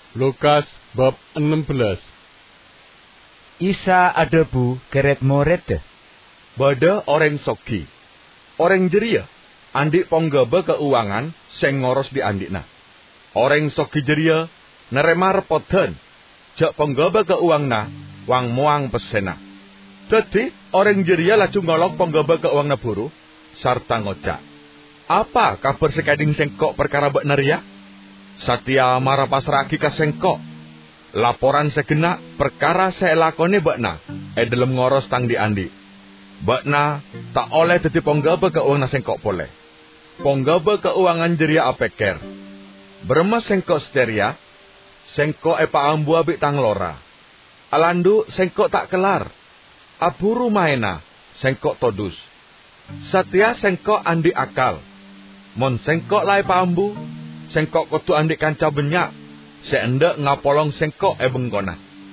Lukas bab 16. Isa adabu keret moret. Bada orang soki. Orang jeria, andik ponggaba keuangan, sing ngoros di andikna. Orang soki jeria, nerema repoten, jak ponggaba keuangna, wang muang pesena. Jadi, orang jeria laju ngolok ponggaba keuangna buru, sarta ngocak. Apa kabar sekading sengkok perkara bak naria? Satya marah pasraki ka sengkok. Laporan segenak perkara saya lakoni bakna, dalam ngoros tang di andi. Bakna tak oleh dadi ponggaba keuangan sengkok pole. Ponggaba keuangan jeria apeker. Bermas sengkok steria, sengkok epa ambu abik tang lora. Alandu sengkok tak kelar. Aburu maena, sengkok todus. Satya sengkok andi akal. Mon sengkok lai pa ambu, sengkok kudu andi kanca benyak. Seendek ngapolong sengkok bengkona.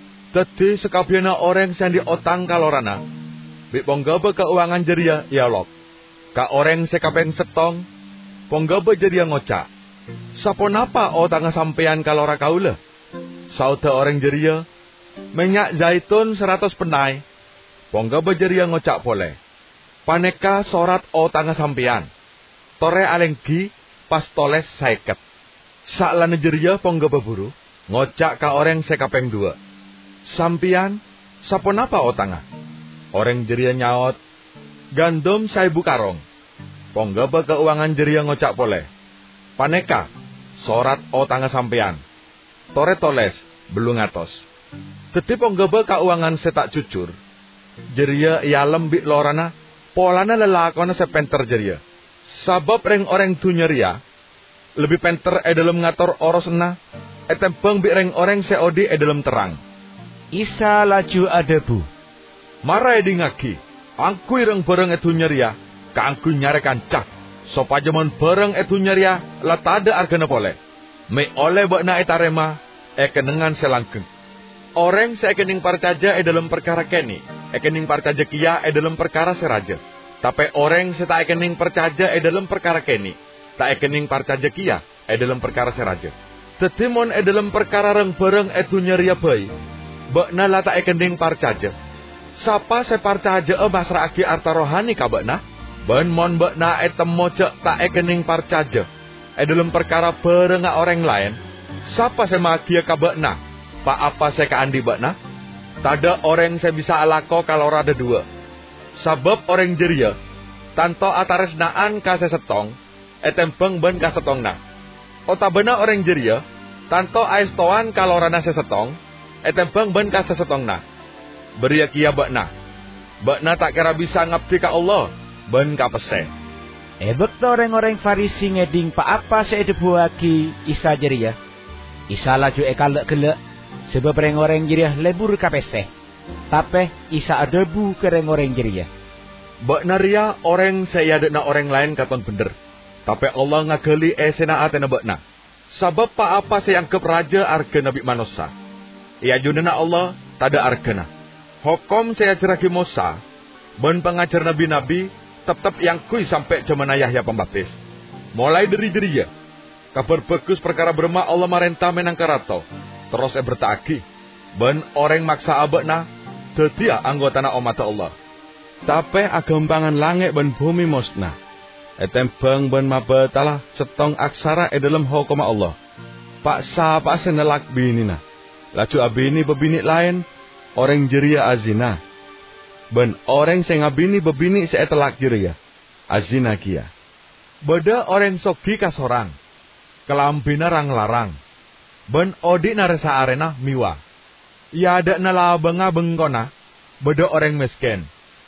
Dadi sekabiana orang sing di otang kalorana. Bik ponggaba keuangan jeria yalok. Ka orang sekapeng setong, ponggaba jeria ngocak. Sapo napa otang sampean kalora kaula? Sauda orang jeria, minyak zaitun 100 penai. Ponggaba jeria ngocak pole. Paneka sorat otang sampean. Tore alenggi pas toles 50. Saklane jeria ponggaba buru, ngocak ka orang sekapeng 2. Sampian, sapo napa otanga? Orang jeria nyaot, gandum 1000 karong. Ponggaba keuangan jeria ngocak pole. Paneka, sorat otanga sampean. Tore toles, belum ngatos. Dadi ponggaba keuangan setak jujur. Jeria ia lembik lorana, polana lelakona sepenter jeria. Sabab reng-orang dunyeria, lebih penter dalam ngatur orosna, tembang bi reng-orang seodi dalam terang. Isa laju adabu. Marai di ngaki, angkui reng bareng dunyeria, ka angkui nyare kancak. Sopajaman bareng dunyeria, latada argana pole. Me oleh bakna etarema, kenengan selangkeng. Orang sekening parcaja dalam perkara keni, kening parcaja kia dalam perkara seraja. Tapi orang seta kening percaja dalam perkara keni. Tak ekening parcaja kia, dalam perkara seraja. Tetimon dalam perkara reng bareng dunyeria bayi. Bakna la tak ekening parcaja. Sapa se parcaja masraki arta rohani ka bakna? Ben mon bakna temojak tak ekening parcaja. Dalam perkara bareng orang lain. Sapa se magia ka bakna? Pa apa se ka andi bakna? Tada orang se bisa alako kalau rada 2. Sabab orang jeria, tanto ataresnaan ka sesetong, tembang ben kasetongna. Otabena orang jeria, tanto aistoan kalorana sesetong, tembang ben kasesetongna. Beria kia bakna. Bakna tak kira bisa ngabdi ka Allah, ben kapese. Bekto orang-orang Farisi ngeding pa apa seedebuaki Isa jeria. Isa laju ekalek-gelek, sebab orang-orang jeria lebur kapese. Tapi Isa adabu ke orang-orang jeria. Bakna ria orang saya na orang lain katon bener. Tapi Allah ngagali sena atena bakna. Sabab pa apa saya anggap raja arga Nabi Manosa. Ia junana Allah tada argana. Hukum saya ceraki Musa. Ben pengajar nabi-nabi tetap yang kui sampai zaman Yahya Pembaptis. Mulai dari jeria. Kabar bagus perkara berma Allah marenta menang karato. Terus bertagi. Ben orang maksa abakna. Detia anggotana umat Allah. Tapi agampangan langit ben bumi musnah. Tembang ben mabatalah setong aksara dalam hukum Allah. Paksa senelak binina. Laju abini bebini lain, orang jeria azina. Ben orang sing abini bebini seetelak jeria. Azina kia. Beda orang sogi kasorang. Kelambina rang larang. Ben odi naresa arena miwa. Ya ada nalabenga bengkona. Beda orang miskin.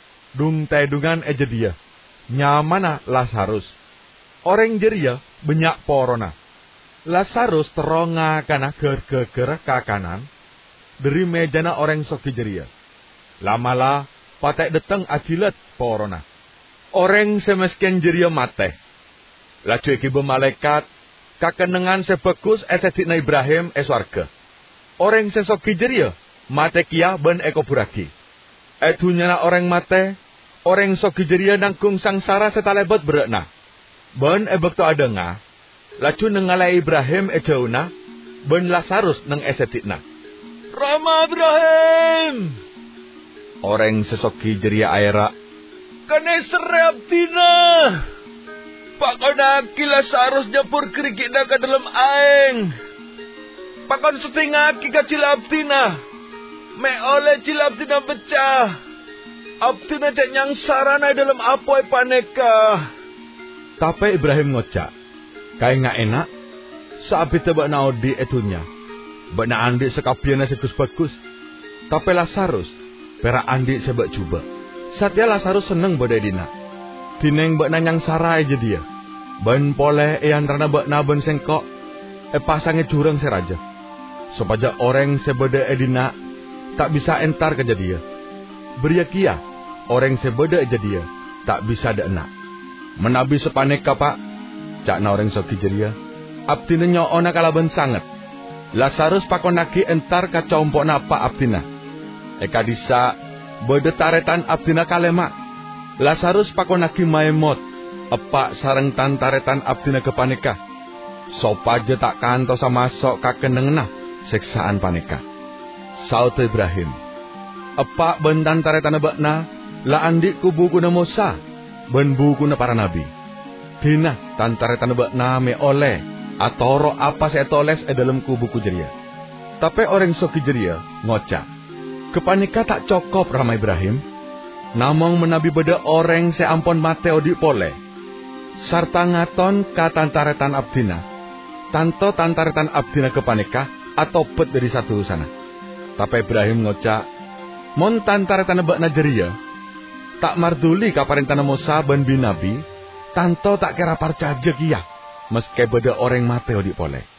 Dung tedungan dia. Nyamana Lazarus. Orang jeria banyak porona. Lazarus teronga kana ger-ger kakanan. Dari mejana orang soki jeria. Lamalah patek deteng ajilat porona. Orang semiskin jeria mate. Laju ikibu malaikat. Kakenengan sebagus esedikna Ibrahim eswarga. Orang sesoki jeria mate kia ben eko buraki. Edunyana orang mate. Orang sogi jeria nangkung sangsara setalebot berekna. Ben ebek to adenga. Laju nengalai Ibrahim ejauna. ben Lazarus nang esetikna. Rama Ibrahim. Orang sesoki jeria aira. Kene serap tina. Pakon aki Lazarus japur kerikina ke dalam aeng. Pakon setingaki ke cilap tina. Me oleh cilap tina pecah. Abtina cek nyang sarana dalam apoy paneka. Tapi Ibrahim ngocak. Kaya nggak enak. Sabi tebak naudi etunya. Bana andi sekapiana sekus bagus. Tapi Lazarus. Pera andi sebak cuba. Satya Lazarus seneng badai dina. Dineng bak nanyang sarai aja dia. Ban pole ean rana bak naben sengkok. Pasangnya jurang seraja. Supaya orang sebeda edina. Tak bisa entar kerja dia. Beriakia. Orang sebeda aja dia. Tak bisa ada enak. Menabi sepaneka pak. Cakna orang soki jeria. Abdina nyoona kalaban sangat. Lazarus pakonaki entar kacompok napa abdina. Eka disa beda taretan abdina kalema. Lazarus pakonaki maemot. Epak sareng tan taretan abdina kepaneka. Sopaja tak kanto sama sok kakenengna seksaan paneka. Saut Ibrahim. Epak bentan taretan bakna la andik kubuku na Musa ben buku na para nabi. Dina tan taretan bakna me oleh atoro apa saya toles dalam kubuku jeria. Tapi orang soki jeria ngocak. Kepanika tak cokop Rama Ibrahim. Namong menabi beda orang seampon Mateo di pole. Sarta ngaton ka tantaretan abdina. Tanto tantaretan abdina kepanika atau pet dari satu sana. Tapi Ibrahim ngocak. Mon tantaretan bakna jeria. Tak marduli kaparentana Musa ben binabi. Tanto tak kira parcaje kia. Meski beda orang Mateo di pole.